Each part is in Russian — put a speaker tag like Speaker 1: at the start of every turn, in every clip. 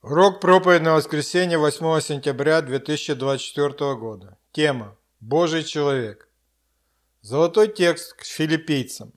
Speaker 1: Урок проповедь на воскресенье 8 сентября 2024 года. Тема «Божий человек». Золотой текст к филиппийцам.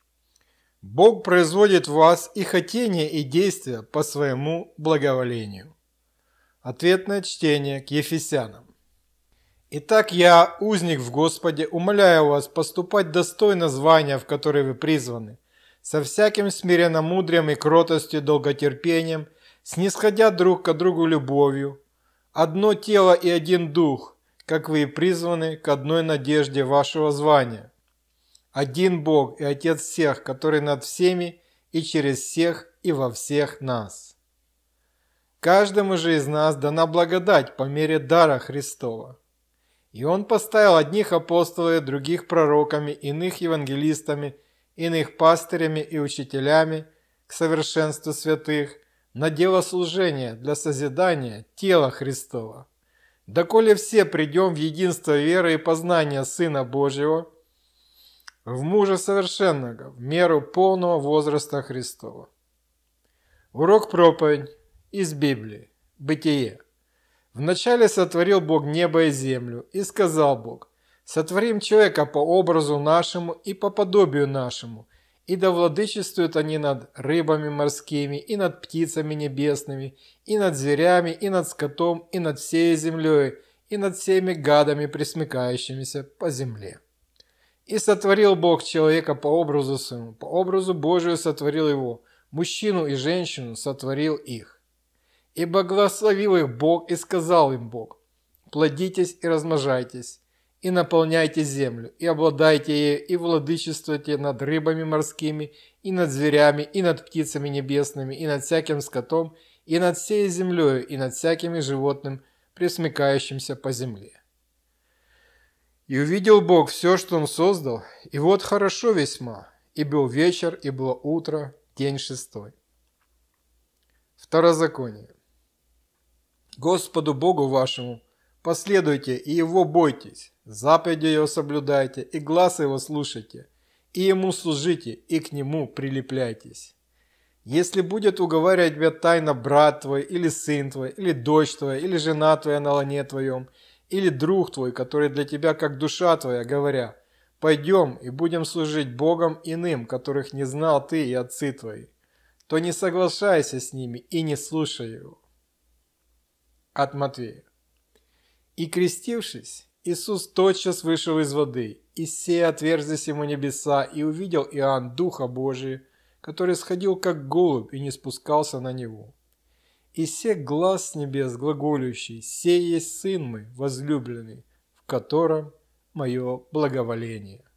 Speaker 1: Бог производит в вас и хотение, и действия по своему благоволению. Ответное чтение к Ефесянам. Итак, я, узник в Господе, умоляю вас поступать достойно звания, в которое вы призваны, со всяким смиренномудрием и кротостью, долготерпением, снисходя друг к другу любовью, одно тело и один дух, как вы и призваны к одной надежде вашего звания. Один Бог и Отец всех, который над всеми и через всех и во всех нас. Каждому же из нас дана благодать по мере дара Христова. И Он поставил одних апостолами, других пророками, иных евангелистами, иных пастырями и учителями к совершенству святых, на дело служения для созидания тела Христова. Доколе все придем в единство веры и познания Сына Божьего, в мужа совершенного, в меру полного возраста Христова. Урок проповедь из Библии. Бытие. Вначале сотворил Бог небо и землю, и сказал Бог: «Сотворим человека по образу нашему и по подобию нашему, и да владычествуют они над рыбами морскими, и над птицами небесными, и над зверями, и над скотом, и над всей землей, и над всеми гадами, пресмыкающимися по земле». И сотворил Бог человека по образу своему, по образу Божию сотворил его, мужчину и женщину сотворил их. И благословил их Бог, и сказал им Бог: «Плодитесь и размножайтесь, и наполняйте землю, и обладайте ею, и владычествуйте над рыбами морскими, и над зверями, и над птицами небесными, и над всяким скотом, и над всей землею, и над всякими животным, пресмыкающимся по земле». И увидел Бог все, что Он создал, и вот хорошо весьма, и был вечер, и было утро, день 6. Второзаконие. Господу Богу вашему последуйте и Его бойтесь, заповеди Его соблюдайте, и гласа Его слушайте, и Ему служите, и к Нему прилепляйтесь. Если будет уговаривать тебя тайно брат твой, или сын твой, или дочь твоя, или жена твоя на лоне твоем, или друг твой, который для тебя как душа твоя, говоря: «Пойдем и будем служить Богом иным, которых не знал ты и отцы твои», то не соглашайся с ними и не слушай его. От Матвея. И крестившись, Иисус тотчас вышел из воды, и сея отверзлись ему небеса, и увидел Иоанн Духа Божия, который сходил как голубь и не спускался на него. И сек глас с небес глаголющий: «Сей есть Сын мой возлюбленный, в котором мое благоволение».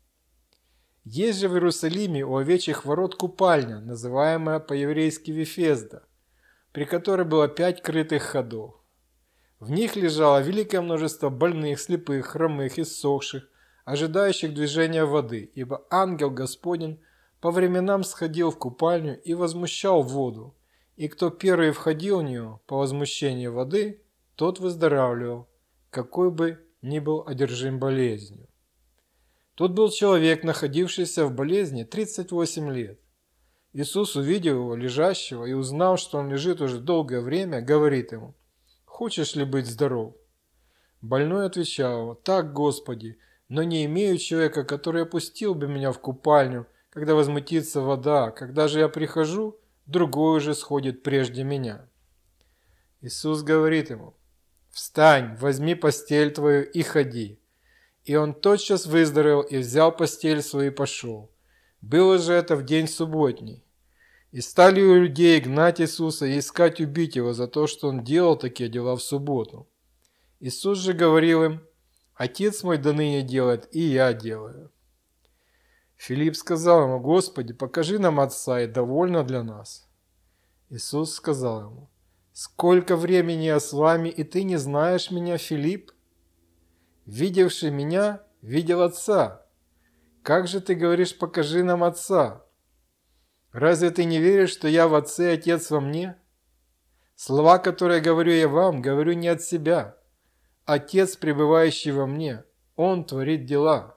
Speaker 1: Есть же в Иерусалиме у овечьих ворот купальня, называемая по-еврейски Вифезда, при которой было 5 крытых ходов. В них лежало великое множество больных, слепых, хромых, иссохших, ожидающих движения воды, ибо ангел Господень по временам сходил в купальню и возмущал воду, и кто первый входил в нее по возмущению воды, тот выздоравливал, какой бы ни был одержим болезнью. Тут был человек, находившийся в болезни 38 лет. Иисус, увидев его лежащего и узнав, что он лежит уже долгое время, говорит ему: «Хочешь ли быть здоров?» Больной отвечал ему: «Так, Господи, но не имею человека, который опустил бы меня в купальню, когда возмутится вода. Когда же я прихожу, другой уже сходит прежде меня». Иисус говорит ему: «Встань, возьми постель твою и ходи». И он тотчас выздоровел и взял постель свою и пошел. Было же это в день субботний. И стали у людей гнать Иисуса и искать убить его за то, что он делал такие дела в субботу. Иисус же говорил им: «Отец мой доныне делает, и я делаю». Филипп сказал ему: «Господи, покажи нам Отца, и довольно для нас». Иисус сказал ему: «Сколько времени я с вами, и ты не знаешь меня, Филипп? Видевший меня, видел Отца. Как же ты говоришь: покажи нам Отца? Разве ты не веришь, что я в Отце, Отец во мне? Слова, которые говорю я вам, говорю не от себя. Отец, пребывающий во мне, Он творит дела.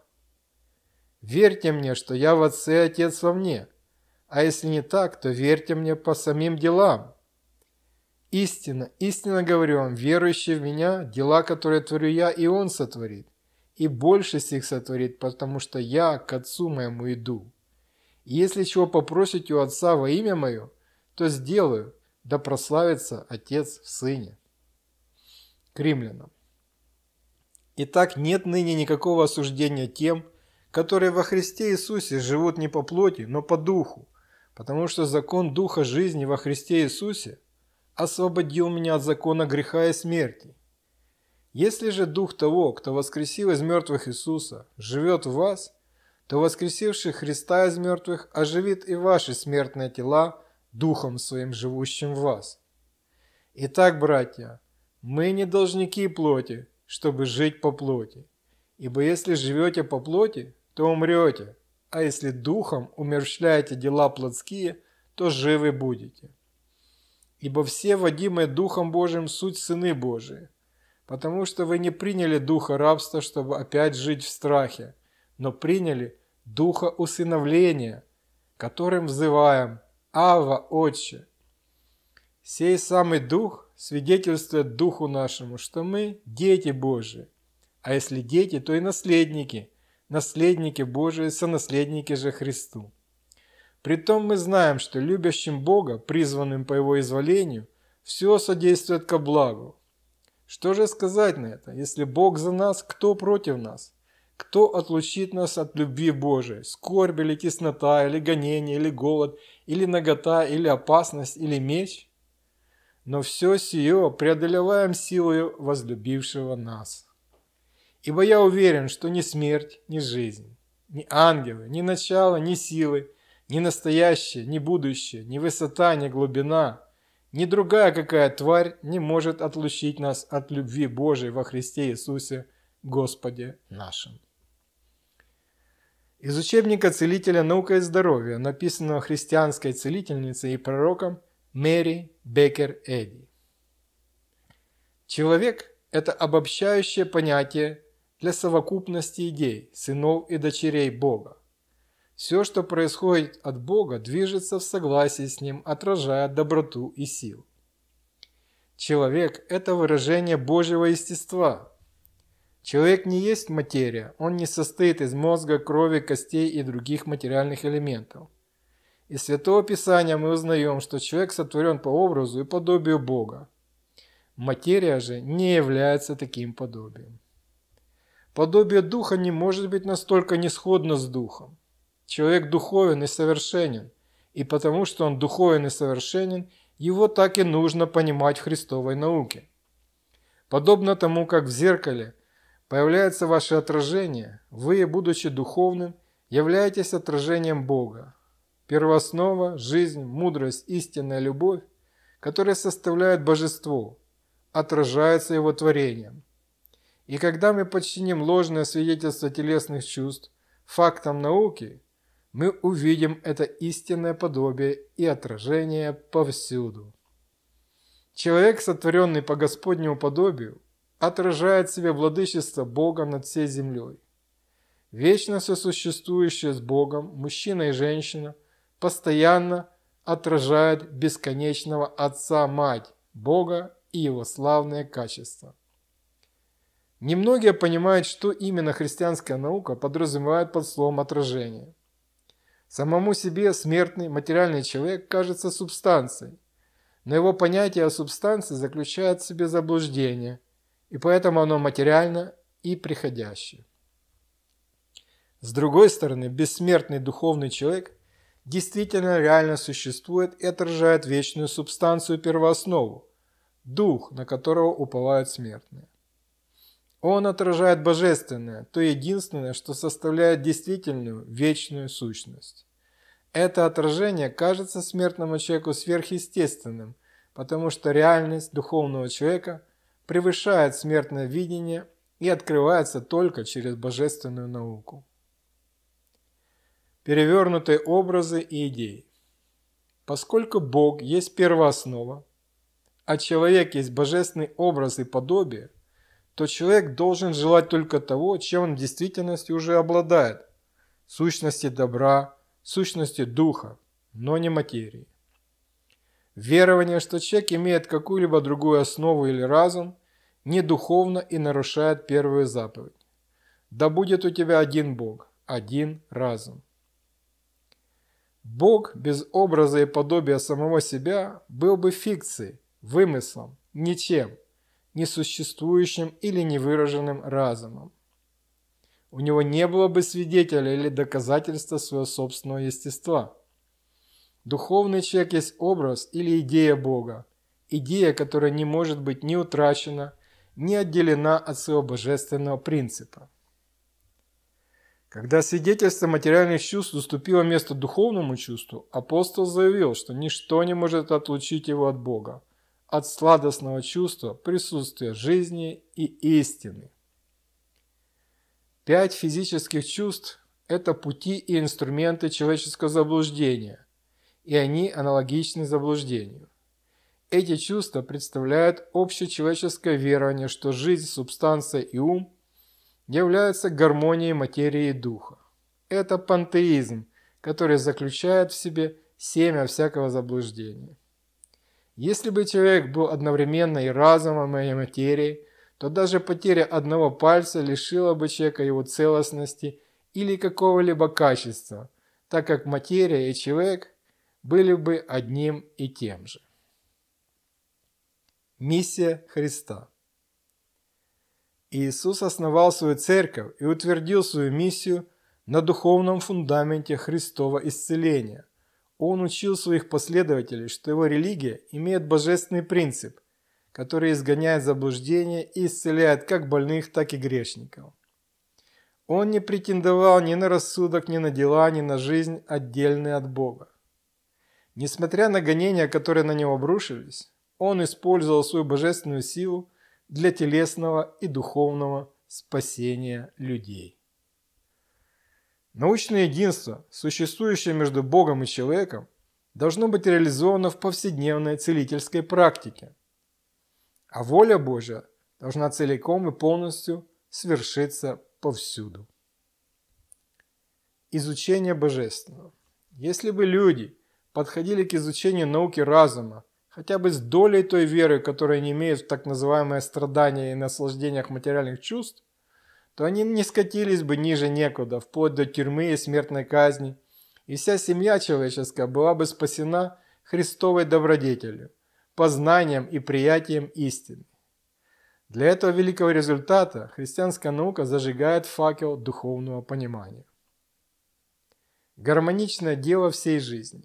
Speaker 1: Верьте мне, что я в Отце, Отец во мне, а если не так, то верьте мне по самим делам. Истинно, истинно говорю вам, верующий в Меня, дела, которые творю Я, и Он сотворит, и больше сих сотворит, потому что Я к Отцу Моему иду. И если чего попросите у Отца во имя Мое, то сделаю, да прославится Отец в Сыне». К римлянам. Итак, нет ныне никакого осуждения тем, которые во Христе Иисусе живут не по плоти, но по духу, потому что закон Духа жизни во Христе Иисусе освободил меня от закона греха и смерти. Если же Дух того, кто воскресил из мертвых Иисуса, живет в вас, то воскресивший Христа из мертвых оживит и ваши смертные тела Духом Своим, живущим в вас. Итак, братья, мы не должники плоти, чтобы жить по плоти. Ибо если живете по плоти, то умрете, а если Духом умерщвляете дела плотские, то живы будете. Ибо все, водимые Духом Божиим, суть сыны Божии, потому что вы не приняли духа рабства, чтобы опять жить в страхе, но приняли духа усыновления, которым взываем: «Авва, Отче». Сей самый Дух свидетельствует Духу нашему, что мы дети Божии, а если дети, то и наследники, наследники Божии, сонаследники же Христу. Притом мы знаем, что любящим Бога, призванным по Его изволению, все содействует ко благу. Что же сказать на это? Если Бог за нас, кто против нас? Кто отлучит нас от любви Божией? Скорбь или теснота, или гонение, или голод, или нагота, или опасность, или меч? Но все сие преодолеваем силою возлюбившего нас. Ибо я уверен, что ни смерть, ни жизнь, ни ангелы, ни начало, ни силы, ни настоящее, ни будущее, ни высота, ни глубина, ни другая какая тварь не может отлучить нас от любви Божией во Христе Иисусе, Господе нашим. Из учебника целителя «Наука и здоровье», написанного христианской целительницей и пророком Мэри Беккер Эдди. Человек – это обобщающее понятие для совокупности идей, сынов и дочерей Бога. Все, что происходит от Бога, движется в согласии с Ним, отражая доброту и силу. Человек – это выражение Божьего естества. Человек не есть материя, он не состоит из мозга, крови, костей и других материальных элементов. Из Святого Писания мы узнаем, что человек сотворен по образу и подобию Бога. Материя же не является таким подобием. Подобие Духа не может быть настолько несходно с Духом. Человек духовен и совершенен, и потому что он духовен и совершенен, его так и нужно понимать в Христовой науке. Подобно тому, как в зеркале появляется ваше отражение, вы, будучи духовным, являетесь отражением Бога. Первооснова, жизнь, мудрость, истинная любовь, которые составляют божество, отражается его творением. И когда мы подчиним ложное свидетельство телесных чувств фактам науки, мы увидим это истинное подобие и отражение повсюду. Человек, сотворенный по Господнему подобию, отражает в себе владычество Бога над всей землей. Вечно сосуществующие с Богом, мужчина и женщина, постоянно отражают бесконечного Отца-Мать, Бога и Его славные качества. Немногие понимают, что именно христианская наука подразумевает под словом «отражение». Самому себе смертный материальный человек кажется субстанцией, но его понятие о субстанции заключает в себе заблуждение, и поэтому оно материально и приходящее. С другой стороны, бессмертный духовный человек действительно реально существует и отражает вечную субстанцию первооснову, дух, на которого уповают смертные. Он отражает божественное, то единственное, что составляет действительную, вечную сущность. Это отражение кажется смертному человеку сверхъестественным, потому что реальность духовного человека превышает смертное видение и открывается только через божественную науку. Перевернутые образы и идеи. Поскольку Бог есть первооснова, а человек есть божественный образ и подобие, то человек должен желать только того, чем он в действительности уже обладает – сущности добра, сущности духа, но не материи. Верование, что человек имеет какую-либо другую основу или разум, не духовно и нарушает первую заповедь. Да будет у тебя один Бог, один разум. Бог без образа и подобия самого себя был бы фикцией, вымыслом, ничем, несуществующим или невыраженным разумом. У него не было бы свидетеля или доказательства своего собственного естества. Духовный человек есть образ или идея Бога, идея, которая не может быть ни утрачена, ни отделена от своего божественного принципа. Когда свидетельство материальных чувств уступило место духовному чувству, апостол заявил, что ничто не может отлучить его от Бога, от сладостного чувства, присутствия жизни и истины. 5 физических чувств – это пути и инструменты человеческого заблуждения, и они аналогичны заблуждению. Эти чувства представляют общечеловеческое верование, что жизнь, субстанция и ум являются гармонией материи и духа. Это пантеизм, который заключает в себе семя всякого заблуждения. Если бы человек был одновременно и разумом, и материей, то даже потеря одного пальца лишила бы человека его целостности или какого-либо качества, так как материя и человек были бы одним и тем же. Миссия Христа. Иисус основал свою церковь и утвердил свою миссию на духовном фундаменте Христова исцеления. Он учил своих последователей, что его религия имеет божественный принцип, который изгоняет заблуждение и исцеляет как больных, так и грешников. Он не претендовал ни на рассудок, ни на дела, ни на жизнь, отдельные от Бога. Несмотря на гонения, которые на него обрушились, он использовал свою божественную силу для телесного и духовного спасения людей. Научное единство, существующее между Богом и человеком, должно быть реализовано в повседневной целительской практике, а воля Божья должна целиком и полностью свершиться повсюду. Изучение божественного. Если бы люди подходили к изучению науки разума хотя бы с долей той веры, которая не имеет в так называемое страдание и наслаждениях материальных чувств, то они не скатились бы ниже некуда, вплоть до тюрьмы и смертной казни, и вся семья человеческая была бы спасена Христовой добродетелью, познанием и приятием истины. Для этого великого результата христианская наука зажигает факел духовного понимания. Гармоничное дело всей жизни.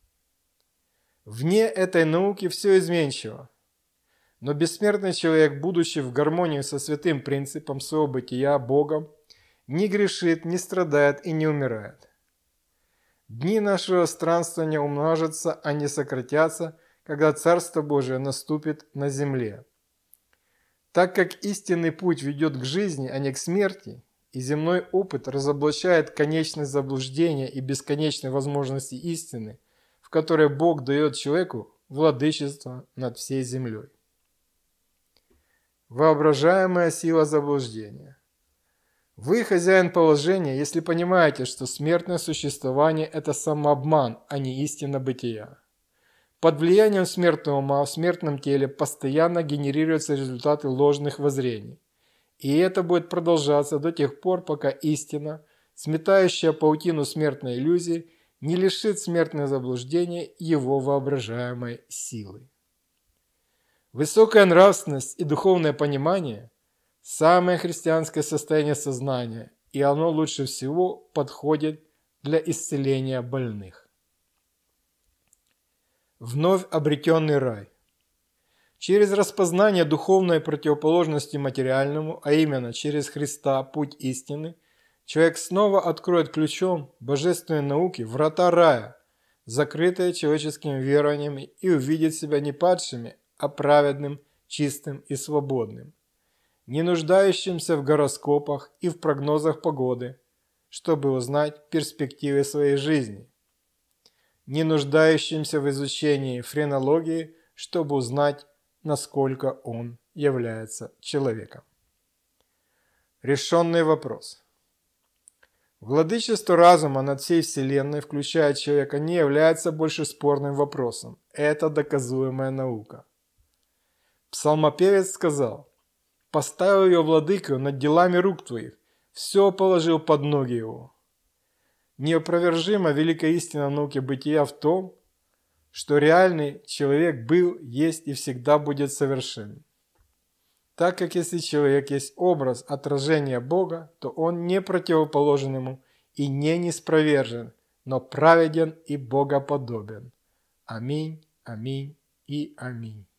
Speaker 1: Вне этой науки все изменчиво, но бессмертный человек, будучи в гармонии со святым принципом своего бытия Богом, не грешит, не страдает и не умирает. Дни нашего странствования умножатся, а не сократятся, когда Царство Божие наступит на земле. Так как истинный путь ведет к жизни, а не к смерти, и земной опыт разоблачает конечность заблуждения и бесконечной возможности истины, в которой Бог дает человеку владычество над всей землей. Воображаемая сила заблуждения. Вы хозяин положения, если понимаете, что смертное существование – это самообман, а не истина бытия. Под влиянием смертного ума в смертном теле постоянно генерируются результаты ложных воззрений. И это будет продолжаться до тех пор, пока истина, сметающая паутину смертной иллюзии, не лишит смертное заблуждение его воображаемой силы. Высокая нравственность и духовное понимание – самое христианское состояние сознания, и оно лучше всего подходит для исцеления больных. Вновь обретенный рай. Через распознание духовной противоположности материальному, а именно через Христа, путь истины, человек снова откроет ключом божественной науки врата рая, закрытые человеческими верованиями, и увидит себя не падшими, а праведным, чистым и свободным, не нуждающимся в гороскопах и в прогнозах погоды, чтобы узнать перспективы своей жизни, не нуждающимся в изучении френологии, чтобы узнать, насколько он является человеком. Решенный вопрос. Владычество разума над всей Вселенной, включая человека, не является больше спорным вопросом. Это доказуемая наука. Псалмопевец сказал: «Поставил ее владыку над делами рук твоих, все положил под ноги его». Неопровержима великая истина науки бытия в том, что реальный человек был, есть и всегда будет совершенен. Так как если человек есть образ отражения Бога, то он не противоположен ему и не ниспровержен, но праведен и богоподобен. Аминь, аминь и аминь.